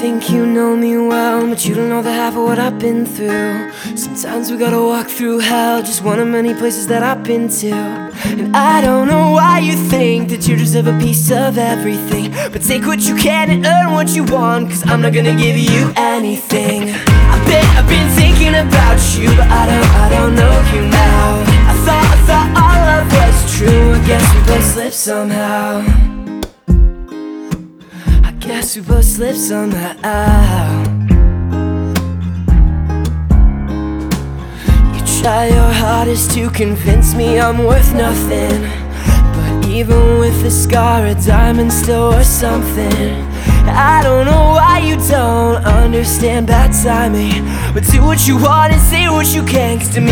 think you know me well, but you don't know the half of what I've been through. Sometimes we gotta walk through hell, just one of many places that I've been to. And I don't know why you think that you deserve a piece of everything, but take what you can and earn what you want, cause I'm not gonna give you anything. I've been thinking about you, but I don't know you now. I thought all love was true. I guess we both slipped somehow. Guess we both slipped somehow. You try your hardest to convince me I'm worth nothing, but even with a scar, a diamond still worth something. I don't know why you don't understand bad timing, but do what you want and say what you can, cause to me